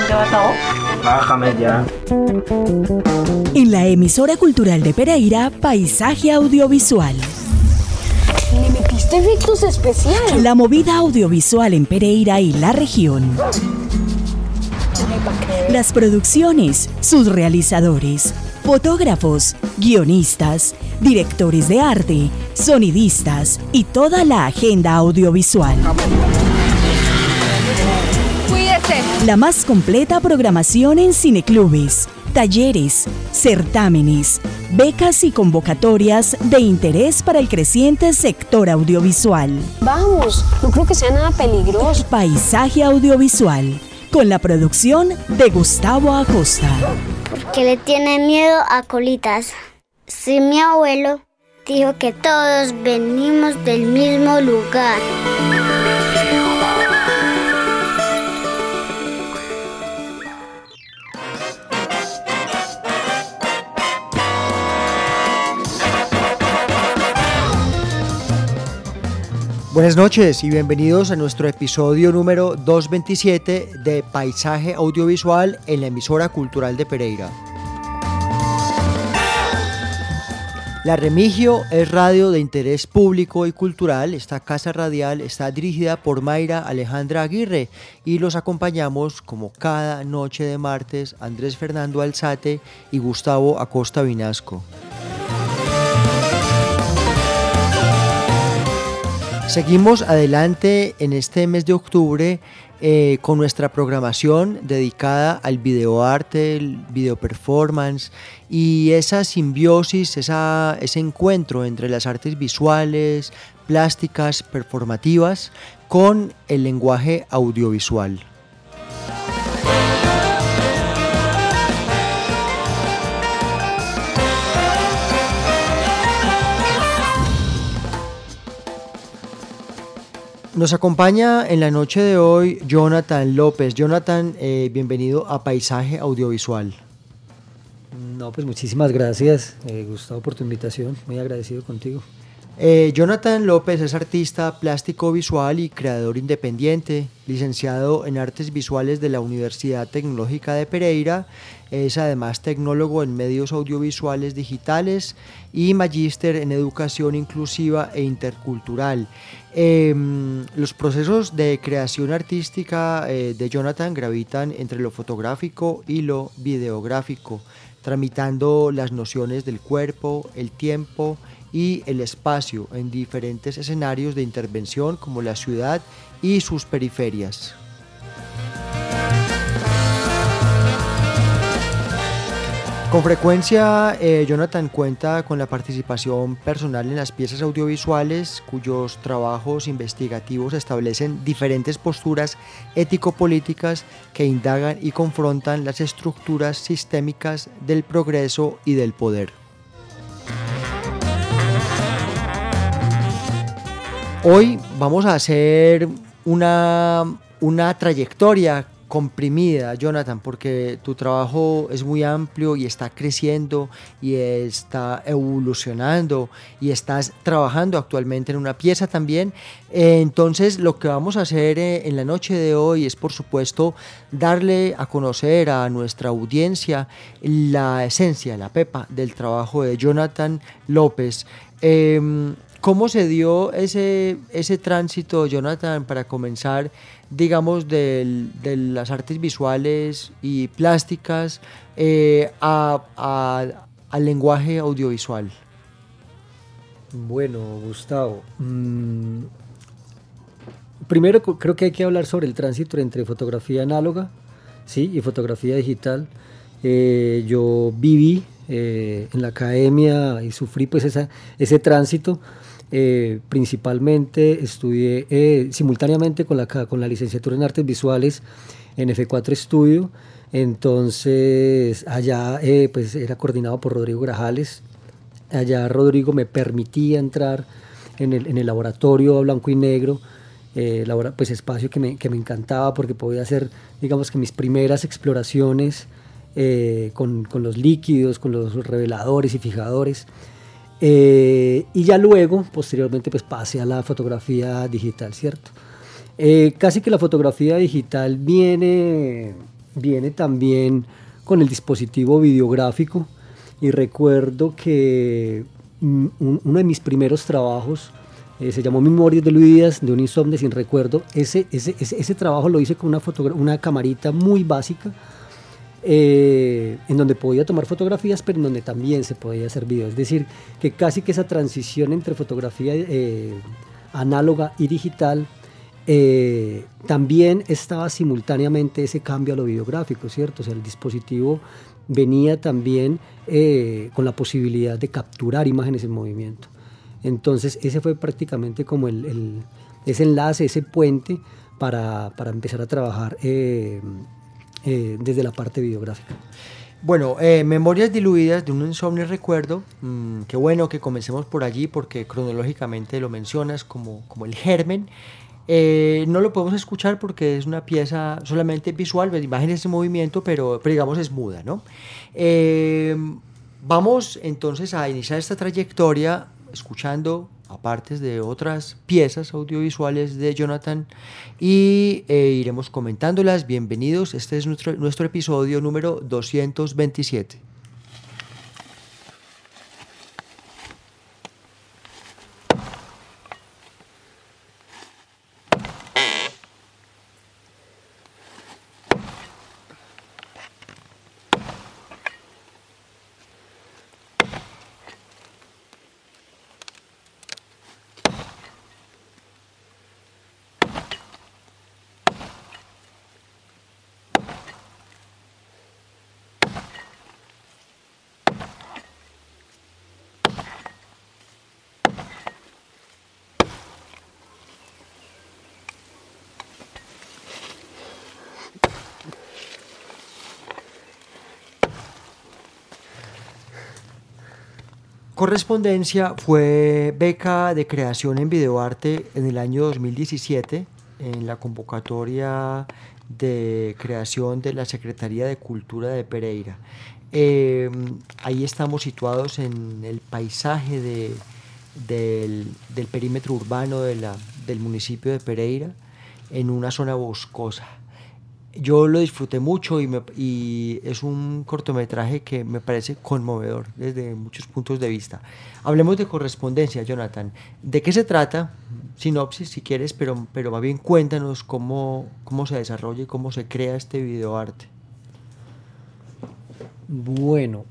Bájame ya. En la emisora cultural de Pereira, Paisaje Audiovisual. ¿Le metiste efectos especiales? La movida audiovisual en Pereira y la región. Las producciones, sus realizadores, fotógrafos, guionistas, directores de arte, sonidistas y toda la agenda audiovisual. Cuídese. La más completa programación en cineclubes, talleres, certámenes, becas y convocatorias de interés para el creciente sector audiovisual. Vamos, no creo que sea nada peligroso. Paisaje Audiovisual, con la producción de Gustavo Acosta. Porque le tiene miedo a colitas. Si mi abuelo dijo que todos venimos del mismo lugar. Buenas noches y bienvenidos a nuestro episodio número 227 de Paisaje Audiovisual en la emisora cultural de Pereira. La Remigio es radio de interés público y cultural. Esta casa radial está dirigida por Mayra Alejandra Aguirre y los acompañamos como cada noche de martes Andrés Fernando Alzate y Gustavo Acosta Vinasco. Seguimos adelante en este mes de octubre con nuestra programación dedicada al videoarte, el video performance y esa simbiosis, ese encuentro entre las artes visuales, plásticas, performativas con el lenguaje audiovisual. Nos acompaña en la noche de hoy Jonathan López. Jonathan, bienvenido a Paisaje Audiovisual. No, pues muchísimas gracias, Gustavo, por tu invitación. Muy agradecido contigo. Jonathan López es artista plástico visual y creador independiente, licenciado en Artes Visuales de la Universidad Tecnológica de Pereira. Es además tecnólogo en medios audiovisuales digitales y magíster en educación inclusiva e intercultural. Los procesos de creación artística de Jonathan gravitan entre lo fotográfico y lo videográfico, tramitando las nociones del cuerpo, el tiempo y el espacio en diferentes escenarios de intervención como la ciudad y sus periferias. Con frecuencia, Jonathan cuenta con la participación personal en las piezas audiovisuales, cuyos trabajos investigativos establecen diferentes posturas ético-políticas que indagan y confrontan las estructuras sistémicas del progreso y del poder. Hoy vamos a hacer una trayectoria comprimida, Jonathan, porque tu trabajo es muy amplio y está creciendo y está evolucionando y estás trabajando actualmente en una pieza también. Entonces lo que vamos a hacer en la noche de hoy es, por supuesto, darle a conocer a nuestra audiencia la esencia, la pepa del trabajo de Jonathan López. ¿Cómo se dio ese tránsito, Jonathan, para comenzar, digamos, de las artes visuales y plásticas al lenguaje audiovisual? Bueno, Gustavo, primero creo que hay que hablar sobre el tránsito entre fotografía análoga, ¿sí?, y fotografía digital. Yo viví en la academia y sufrí pues ese tránsito. Principalmente estudié simultáneamente con la licenciatura en Artes Visuales en F4 Estudio. Entonces allá pues era coordinado por Rodrigo Grajales. Allá Rodrigo me permitía entrar en el laboratorio a blanco y negro, pues espacio que me encantaba porque podía hacer, digamos, que mis primeras exploraciones con los líquidos, con los reveladores y fijadores. Y ya luego, posteriormente, pues pasé a la fotografía digital, ¿cierto? Casi que la fotografía digital viene viene también con el dispositivo videográfico, y recuerdo que uno de mis primeros trabajos se llamó Memorias diluidas de un insomnio sin recuerdo. Ese trabajo lo hice con una camarita muy básica, en donde podía tomar fotografías, pero en donde también se podía hacer video. Es decir, que casi que esa transición entre fotografía análoga y digital, también estaba simultáneamente ese cambio a lo videográfico, ¿cierto? O sea, el dispositivo venía también con la posibilidad de capturar imágenes en movimiento. Entonces ese fue prácticamente como ese enlace, ese puente para empezar a trabajar desde la parte videográfica. Bueno, Memorias diluidas de un insomnio y recuerdo, qué bueno que comencemos por allí porque cronológicamente lo mencionas como el germen. No lo podemos escuchar porque es una pieza solamente visual, de imágenes en movimiento, pero digamos es muda, ¿no? Vamos entonces a iniciar esta trayectoria escuchando apartes de otras piezas audiovisuales de Jonathan y iremos comentándolas. Bienvenidos, este es nuestro episodio número 227. Correspondencia fue beca de creación en videoarte en el año 2017 en la convocatoria de creación de la Secretaría de Cultura de Pereira. Ahí estamos situados en el paisaje del perímetro urbano del municipio de Pereira, en una zona boscosa. Yo lo disfruté mucho y es un cortometraje que me parece conmovedor desde muchos puntos de vista. Hablemos de Correspondencia, Jonathan. ¿De qué se trata? Sinopsis, si quieres, pero más bien cuéntanos cómo se desarrolla y cómo se crea este videoarte. Bueno,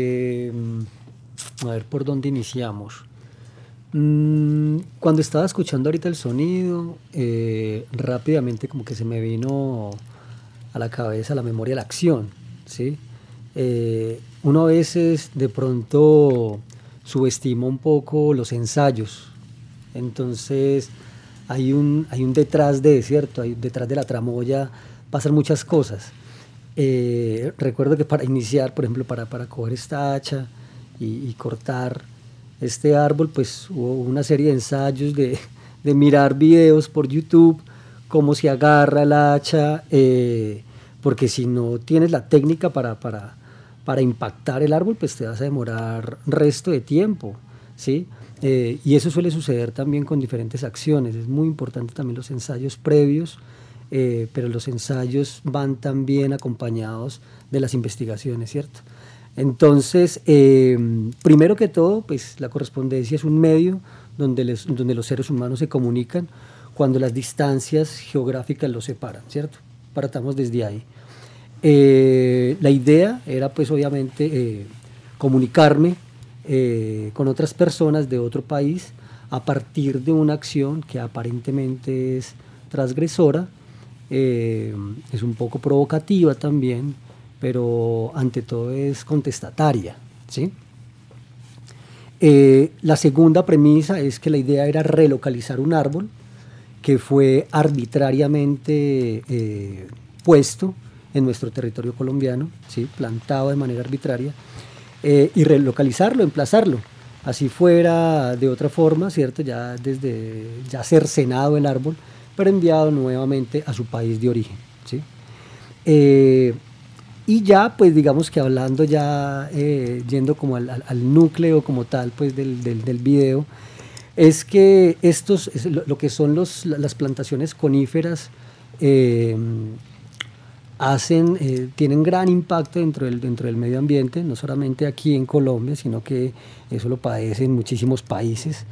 a ver por dónde iniciamos. Cuando estaba escuchando ahorita el sonido, rápidamente como que se me vino a la cabeza la memoria de la acción, ¿sí? Uno a veces de pronto subestima un poco los ensayos, entonces hay un detrás de, ¿cierto? Detrás de la tramoya pasan muchas cosas. Recuerdo que para iniciar, por ejemplo, para coger esta hacha y cortar este árbol, pues hubo una serie de ensayos de mirar videos por YouTube, cómo se agarra el hacha, porque si no tienes la técnica para impactar el árbol, pues te vas a demorar resto de tiempo, ¿sí? Y eso suele suceder también con diferentes acciones. Es muy importante también los ensayos previos, pero los ensayos van también acompañados de las investigaciones, ¿cierto? Entonces, primero que todo, pues la correspondencia es un medio donde los seres humanos se comunican cuando las distancias geográficas los separan, ¿cierto? Partamos desde ahí. La idea era, pues, obviamente, comunicarme con otras personas de otro país a partir de una acción que aparentemente es transgresora, es un poco provocativa también, pero ante todo es contestataria, ¿sí? La segunda premisa es que la idea era relocalizar un árbol que fue arbitrariamente puesto en nuestro territorio colombiano, ¿sí? Plantado de manera arbitraria, y relocalizarlo, emplazarlo, así fuera de otra forma, ¿cierto? Ya cercenado el árbol, pero enviado nuevamente a su país de origen, ¿sí? Y ya, pues digamos que hablando ya, yendo como al núcleo como tal, pues del video, es que lo que son las plantaciones coníferas tienen gran impacto dentro del medio ambiente, no solamente aquí en Colombia, sino que eso lo padecen muchísimos países.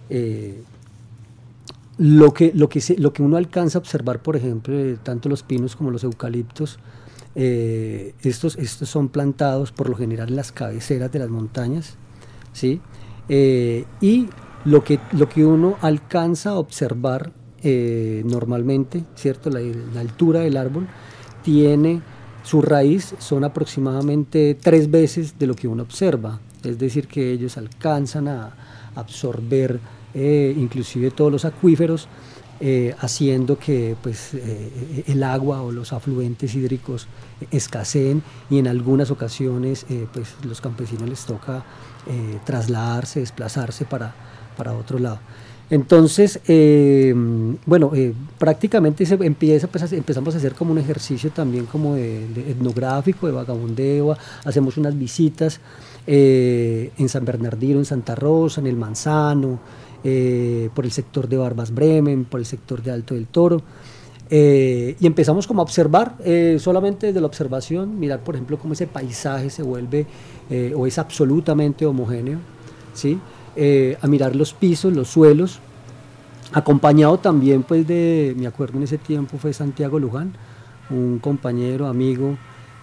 Lo que uno alcanza a observar, por ejemplo, tanto los pinos como los eucaliptos, estos son plantados por lo general en las cabeceras de las montañas, ¿sí? Y lo que uno alcanza a observar normalmente, ¿cierto? La altura del árbol tiene su raíz, son aproximadamente 3 veces de lo que uno observa, es decir, que ellos alcanzan a absorber inclusive todos los acuíferos, haciendo que pues, el agua o los afluentes hídricos escaseen, y en algunas ocasiones pues, los campesinos les toca trasladarse, desplazarse para otro lado. Entonces, prácticamente empezamos a hacer como un ejercicio también como de etnográfico, de vagabundeo. Hacemos unas visitas en San Bernardino, en Santa Rosa, en el Manzano, por el sector de Barbas Bremen, por el sector de Alto del Toro, y empezamos como a observar, solamente desde la observación, mirar por ejemplo cómo ese paisaje se vuelve o es absolutamente homogéneo, ¿sí? A mirar los pisos, los suelos, acompañado también pues me acuerdo en ese tiempo fue Santiago Luján, un compañero, amigo,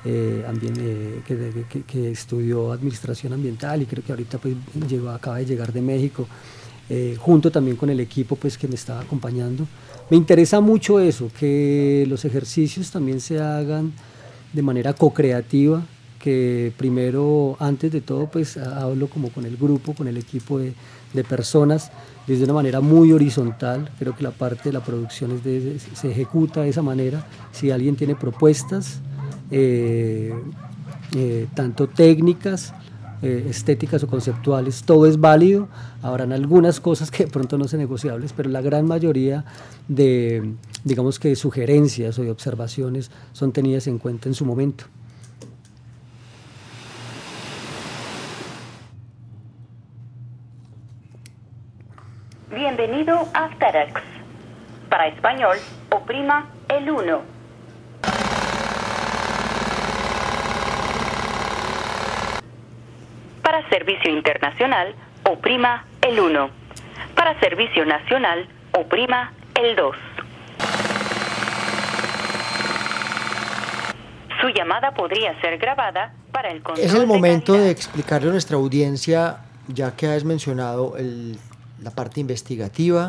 que estudió administración ambiental, y creo que ahorita pues acaba de llegar de México, junto también con el equipo pues que me estaba acompañando. Me interesa mucho eso, que los ejercicios también se hagan de manera co-creativa, que primero, antes de todo, pues hablo como con el grupo, con el equipo de personas, desde una manera muy horizontal. Creo que la parte de la producción se ejecuta de esa manera. Si alguien tiene propuestas, tanto técnicas, estéticas o conceptuales, todo es válido. Habrán algunas cosas que de pronto no son negociables, pero la gran mayoría digamos que de sugerencias o de observaciones son tenidas en cuenta en su momento. Bienvenido a FedEx. Para español, oprima el 1. Para servicio internacional, oprima el 1. Para servicio nacional, oprima el 2. Su llamada podría ser grabada para el control. Es el momento de de explicarle a nuestra audiencia, ya que has mencionado la parte investigativa,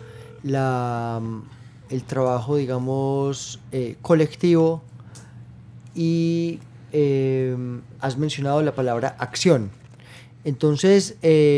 el trabajo, digamos, colectivo, y has mencionado la palabra acción. Entonces,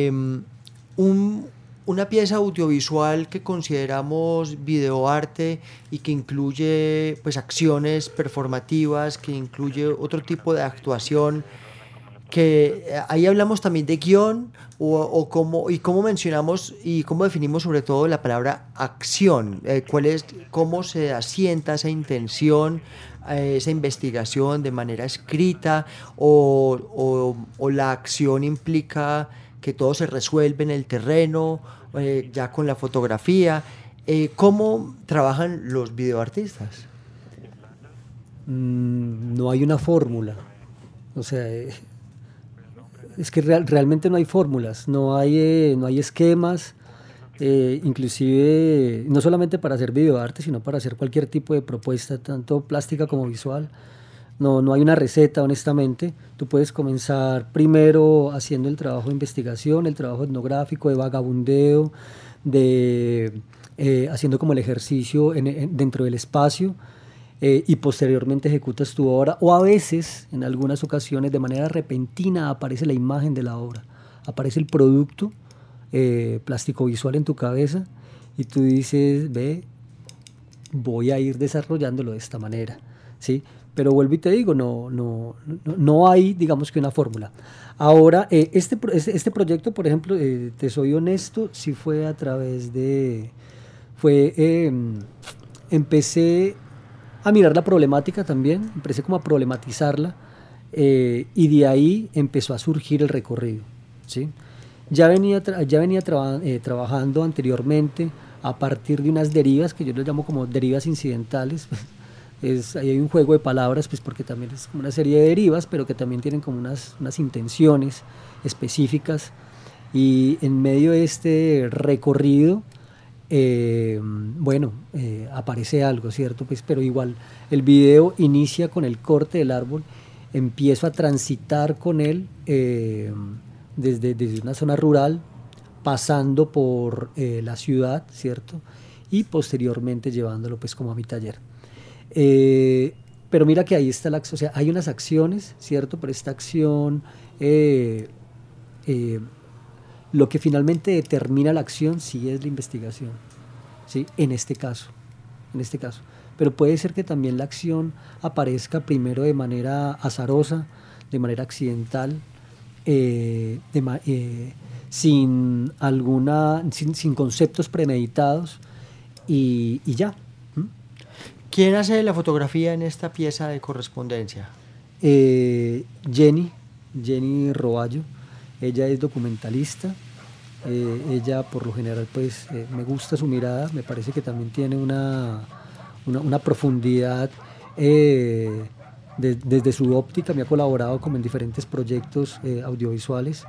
una pieza audiovisual que consideramos videoarte y que incluye pues acciones performativas, que incluye otro tipo de actuación, que ahí hablamos también de guión, cómo mencionamos y cómo definimos sobre todo la palabra acción, cómo se asienta esa intención, esa investigación de manera escrita, o la acción implica que todo se resuelve en el terreno, ya con la fotografía. ¿Cómo trabajan los videoartistas? No hay una fórmula, o sea, es que realmente no hay fórmulas, no hay esquemas, inclusive no solamente para hacer videoarte, sino para hacer cualquier tipo de propuesta, tanto plástica como visual. No hay una receta, honestamente. Tú puedes comenzar primero haciendo el trabajo de investigación, el trabajo etnográfico, de vagabundeo, haciendo como el ejercicio dentro del espacio, y posteriormente ejecutas tu obra, o a veces, en algunas ocasiones, de manera repentina aparece la imagen de la obra, aparece el producto plástico-visual en tu cabeza, y tú dices, voy a ir desarrollándolo de esta manera, ¿sí? Pero vuelvo y te digo, no hay, digamos que una fórmula. Ahora, este proyecto, por ejemplo, te soy honesto, sí fue a través empecé a mirar la problemática también, empecé como a problematizarla, y de ahí empezó a surgir el recorrido, ¿sí? Ya venía trabajando anteriormente a partir de unas derivas que yo les llamo como derivas incidentales, Ahí hay un juego de palabras, pues porque también es como una serie de derivas, pero que también tienen como unas intenciones específicas. Y en medio de este recorrido, aparece algo, ¿cierto? Pues, pero igual el video inicia con el corte del árbol, empiezo a transitar con él desde una zona rural, pasando por la ciudad, ¿cierto? Y posteriormente llevándolo pues como a mi taller. Pero mira que ahí está o sea, hay unas acciones, ¿cierto? Pero esta acción, lo que finalmente determina la acción sí es la investigación, ¿sí? En este caso. Pero puede ser que también la acción aparezca primero de manera azarosa, de manera accidental, sin conceptos premeditados y ya. ¿Quién hace la fotografía en esta pieza de correspondencia? Jenny Roballo. Ella es documentalista. Ella por lo general pues me gusta su mirada, me parece que también tiene una profundidad desde su óptica. Me ha colaborado como en diferentes proyectos audiovisuales.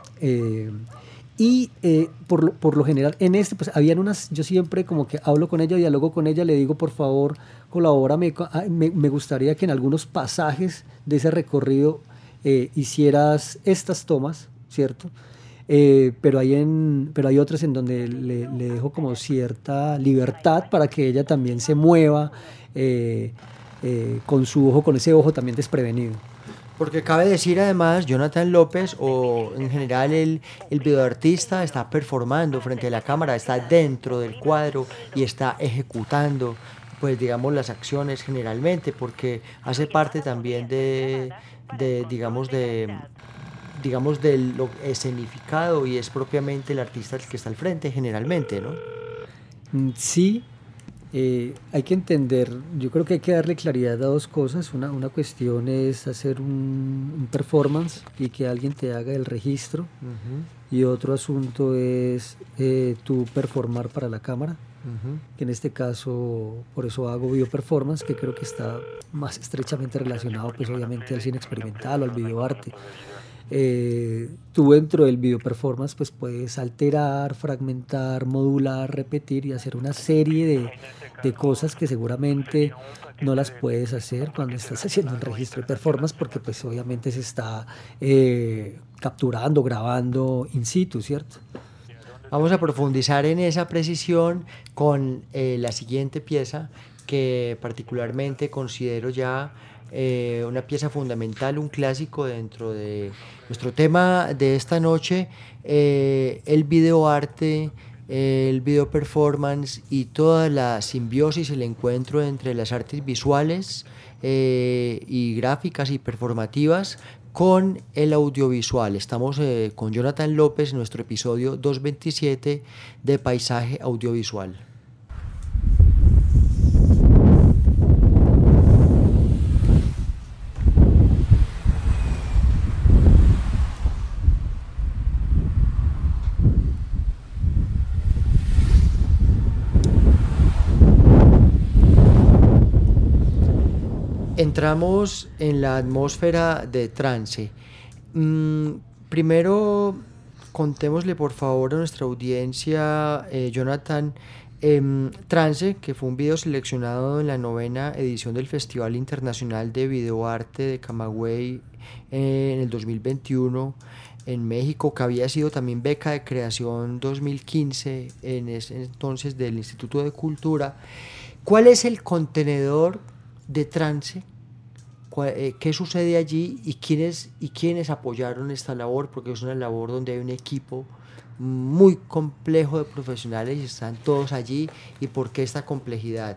Por lo general en pues habían yo siempre como que hablo con ella, dialogo con ella, le digo por favor colabórame, me gustaría que en algunos pasajes de ese recorrido hicieras estas tomas, ¿cierto? Pero hay otras en donde le dejo como cierta libertad para que ella también se mueva con ese ojo también desprevenido. Porque cabe decir además, Jonathan López, o en general el videoartista, está performando frente a la cámara, está dentro del cuadro y está ejecutando, pues digamos, las acciones generalmente, porque hace parte también de lo escenificado, y es propiamente el artista el que está al frente generalmente, ¿no? Sí. Hay que entender, yo creo que hay que darle claridad a dos cosas. Una cuestión es hacer un performance y que alguien te haga el registro, y otro asunto es tú performar para la cámara, que en este caso por eso hago video performance, que creo que está más estrechamente relacionado pues obviamente al cine experimental o al videoarte. Tú dentro del video performance pues puedes alterar, fragmentar, modular, repetir y hacer una serie de cosas que seguramente no las puedes hacer cuando estás haciendo un registro de performance, porque pues obviamente se está capturando, grabando in situ, ¿cierto? Vamos a profundizar en esa precisión con la siguiente pieza, que particularmente considero ya una pieza fundamental, un clásico dentro de nuestro tema de esta noche, el videoarte, el video performance y toda la simbiosis, el encuentro entre las artes visuales y gráficas y performativas con el audiovisual. Estamos con Jonathan López en nuestro episodio 227 de Paisaje Audiovisual. Entramos en la atmósfera de trance. Primero, contémosle por favor a nuestra audiencia, Jonathan, Trance, que fue un video seleccionado en la 9ª edición del Festival Internacional de Videoarte de Camagüey en el 2021 en México, que había sido también beca de creación 2015 en ese entonces del Instituto de Cultura. ¿Cuál es el contenedor de Trance? ¿Qué sucede allí y quiénes apoyaron esta labor? Porque es una labor donde hay un equipo muy complejo de profesionales y están todos allí. ¿Y por qué esta complejidad?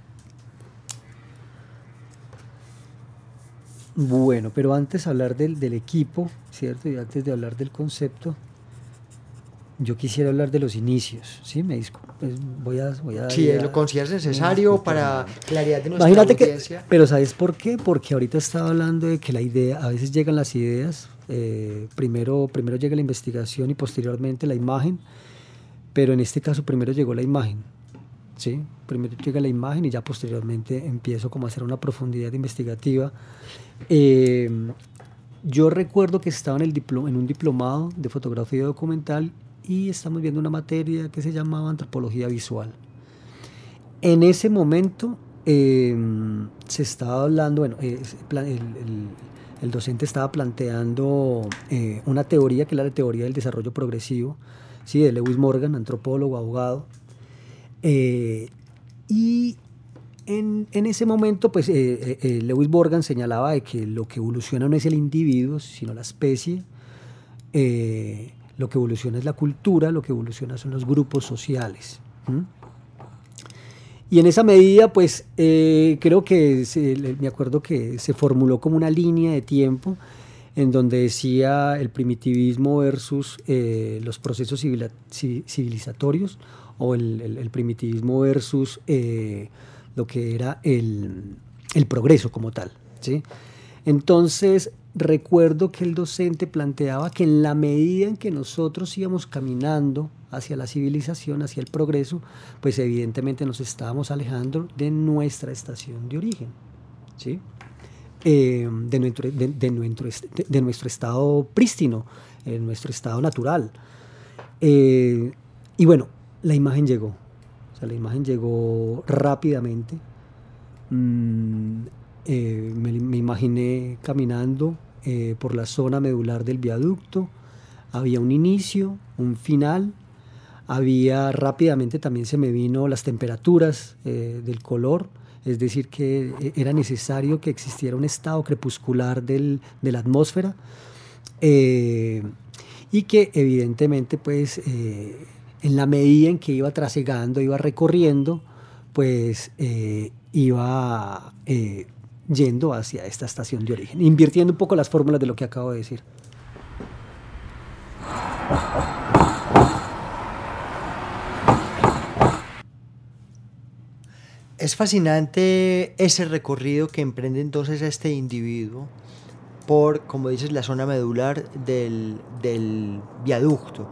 Bueno, pero antes de hablar del equipo, ¿cierto? Y antes de hablar del concepto, yo quisiera hablar de los inicios, ¿sí? Me disculpo, pues voy a sí, lo consideras necesario para claridad de nuestra Imagínate audiencia. Pero ¿sabes por qué? Porque ahorita estaba hablando de que la idea, a veces llegan las ideas, primero llega la investigación y posteriormente la imagen, pero en este caso primero llegó la imagen, ¿sí? Primero llega la imagen y ya posteriormente empiezo como a hacer una profundidad investigativa. Yo recuerdo que estaba en un diplomado de fotografía documental y estamos viendo una materia que se llamaba antropología visual. En ese momento se estaba hablando, bueno, el docente estaba planteando una teoría que era la teoría del desarrollo progresivo, ¿sí? De Lewis Morgan, antropólogo, abogado. Y en ese momento, pues, Lewis Morgan señalaba de que lo que evoluciona no es el individuo, sino la especie. Lo que evoluciona es la cultura, lo que evoluciona son los grupos sociales. Y en esa medida, pues, creo que me acuerdo que se formuló como una línea de tiempo en donde decía el primitivismo versus los procesos civilizatorios, o el primitivismo versus lo que era el progreso como tal, ¿sí? Entonces, recuerdo que el docente planteaba que en la medida en que nosotros íbamos caminando hacia la civilización, hacia el progreso, pues evidentemente nos estábamos alejando de nuestra estación de origen, ¿sí? De nuestro estado prístino, nuestro estado natural. Y bueno, la imagen llegó. O sea, la imagen llegó rápidamente. Me imaginé caminando por la zona medular del viaducto. Había un inicio, un final. Rápidamente también se me vino las temperaturas del color. Es decir, que era necesario que existiera un estado crepuscular de la atmósfera. Y que evidentemente, pues, en la medida en que iba trasegando, iba recorriendo, pues iba yendo hacia esta estación de origen, invirtiendo un poco las fórmulas de lo que acabo de decir. Es fascinante ese recorrido que emprende entonces este individuo por, como dices, la zona medular del viaducto.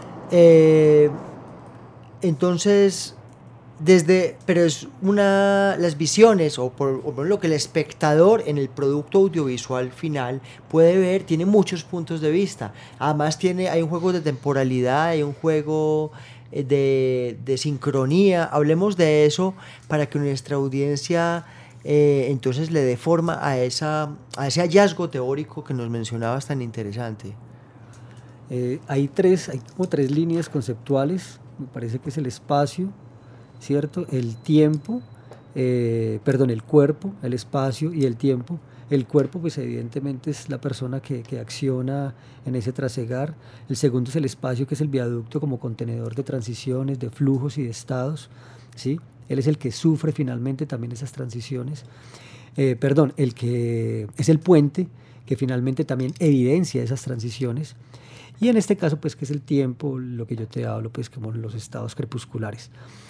Entonces, pero es las visiones o por lo que el espectador en el producto audiovisual final puede ver, tiene muchos puntos de vista. Además hay un juego de temporalidad, hay un juego de sincronía. Hablemos de eso para que nuestra audiencia entonces le dé forma a ese hallazgo teórico que nos mencionabas tan interesante. Hay como tres líneas conceptuales. Me parece que es el espacio, ¿cierto? El tiempo, el cuerpo, el espacio y el tiempo. El cuerpo, pues evidentemente es la persona que acciona en ese trasegar. El segundo es el espacio, que es el viaducto como contenedor de transiciones, de flujos y de estados, ¿sí? Él es el que sufre finalmente también esas transiciones. El que es el puente, que finalmente también evidencia esas transiciones. Y en este caso, pues, que es el tiempo, lo que yo te hablo, pues, como los estados crepusculares.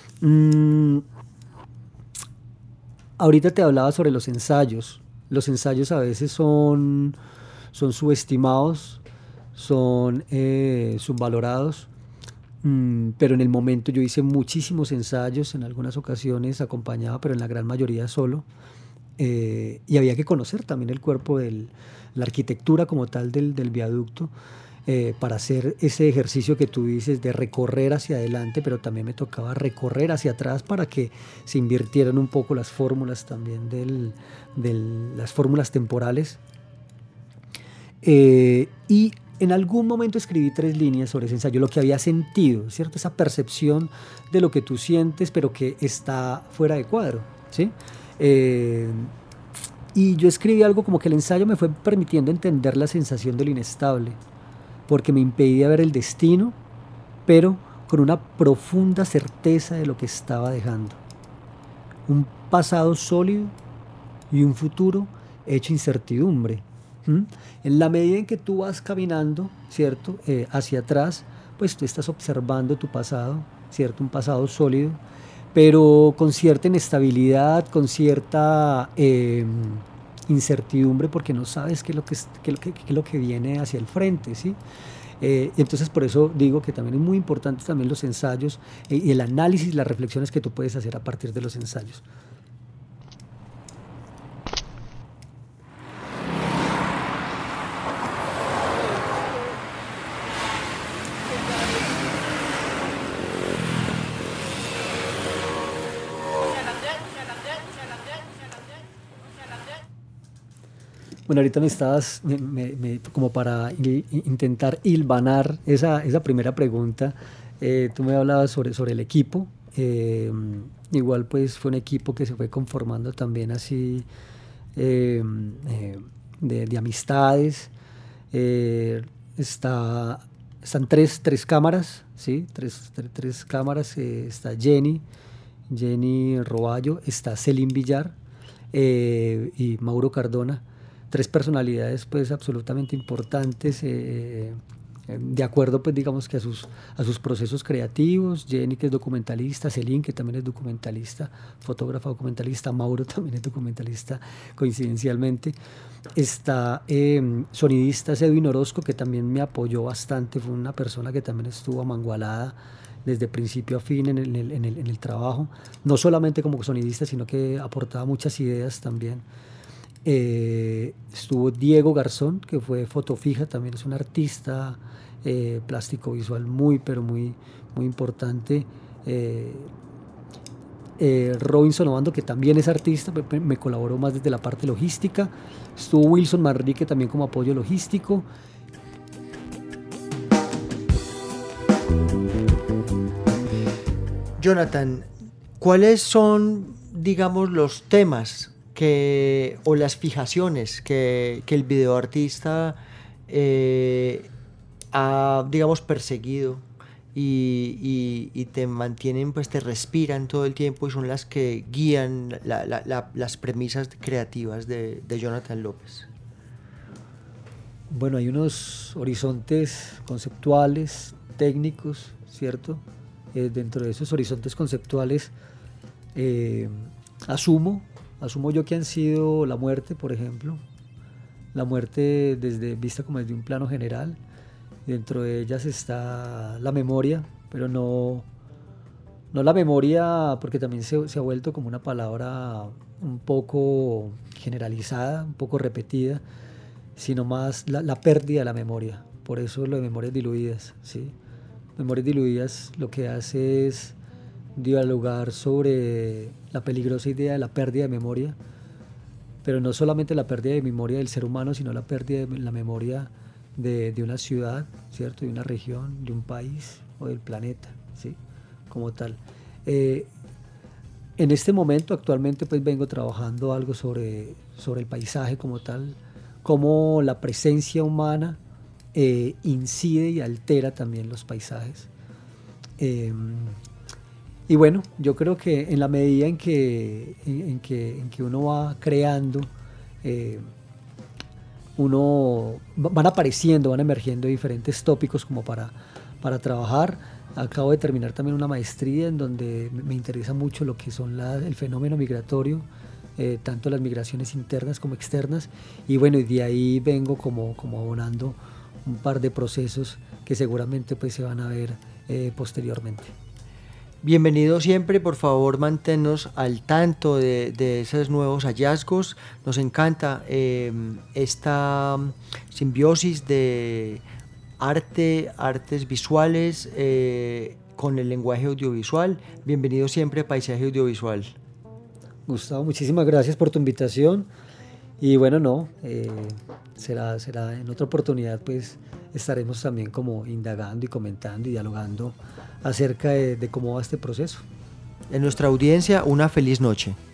Ahorita te hablaba sobre los ensayos. Los ensayos a veces son subestimados, son subvalorados, pero en el momento yo hice muchísimos ensayos, en algunas ocasiones acompañaba, pero en la gran mayoría solo, y había que conocer también el cuerpo la arquitectura como tal del viaducto, para hacer ese ejercicio que tú dices de recorrer hacia adelante, pero también me tocaba recorrer hacia atrás para que se invirtieran un poco las fórmulas también las fórmulas temporales. Y en algún momento escribí 3 líneas sobre ese ensayo, lo que había sentido, ¿cierto? Esa percepción de lo que tú sientes, pero que está fuera de cuadro, ¿sí? Y yo escribí algo como que el ensayo me fue permitiendo entender la sensación del inestable, porque me impedía ver el destino, pero con una profunda certeza de lo que estaba dejando. Un pasado sólido y un futuro hecho incertidumbre. En la medida en que tú vas caminando, ¿cierto? Hacia atrás, pues tú estás observando tu pasado, ¿cierto? Un pasado sólido, pero con cierta inestabilidad, con cierta incertidumbre, porque no sabes qué es lo que viene hacia el frente, ¿sí? Y entonces por eso digo que también es muy importante también los ensayos y el análisis, las reflexiones que tú puedes hacer a partir de los ensayos. Bueno, ahorita me estabas, como para intentar hilvanar esa primera pregunta, tú me hablabas sobre el equipo. Igual pues fue un equipo que se fue conformando también así de amistades. Están tres cámaras, ¿sí? Tres cámaras. Está Jenny Roballo, está Celine Villar y Mauro Cardona. Tres personalidades pues absolutamente importantes, de acuerdo pues digamos que a sus procesos creativos. Jenny, que es documentalista, Celine, que también es documentalista, fotógrafa documentalista, Mauro también es documentalista coincidencialmente. Está sonidista Edwin Orozco, que también me apoyó bastante, fue una persona que también estuvo amangualada desde principio a fin en el trabajo, no solamente como sonidista, sino que aportaba muchas ideas también. Estuvo Diego Garzón, que fue fotofija, también es un artista plástico visual pero muy importante. Robinson Obando, que también es artista, me colaboró más desde la parte logística. Estuvo Wilson Manrique también como apoyo logístico. Jonathan, ¿cuáles son, digamos, los temas o las fijaciones que el videoartista ha, digamos, perseguido y te mantienen, pues te respiran todo el tiempo y son las que guían las premisas creativas de Jonathan López? Bueno, hay unos horizontes conceptuales, técnicos, ¿cierto? Dentro de esos horizontes conceptuales asumo yo que han sido la muerte, por ejemplo, la muerte vista como desde un plano general. Dentro de ellas está la memoria, pero no la memoria, porque también se ha vuelto como una palabra un poco generalizada, un poco repetida, sino más la pérdida de la memoria. Por eso lo de memorias diluidas, ¿sí? Memorias diluidas lo que hace es dialogar sobre la peligrosa idea de la pérdida de memoria, pero no solamente la pérdida de memoria del ser humano, sino la pérdida de la memoria de una ciudad, ¿cierto? De una región, de un país o del planeta, ¿sí? Como tal. En este momento, actualmente, pues vengo trabajando algo sobre el paisaje como tal, cómo la presencia humana incide y altera también los paisajes. Y bueno, yo creo que en la medida en que uno va creando, van apareciendo, van emergiendo diferentes tópicos como para trabajar. Acabo de terminar también una maestría en donde me interesa mucho lo que son el fenómeno migratorio, tanto las migraciones internas como externas, y bueno, y de ahí vengo como abonando un par de procesos que seguramente pues se van a ver posteriormente. Bienvenido siempre, por favor manténnos al tanto de esos nuevos hallazgos. Nos encanta esta simbiosis de artes visuales con el lenguaje audiovisual. Bienvenido siempre a Paisaje Audiovisual. Gustavo, muchísimas gracias por tu invitación. Y bueno, será en otra oportunidad, pues estaremos también como indagando y comentando y dialogando acerca de cómo va este proceso. En nuestra audiencia, una feliz noche.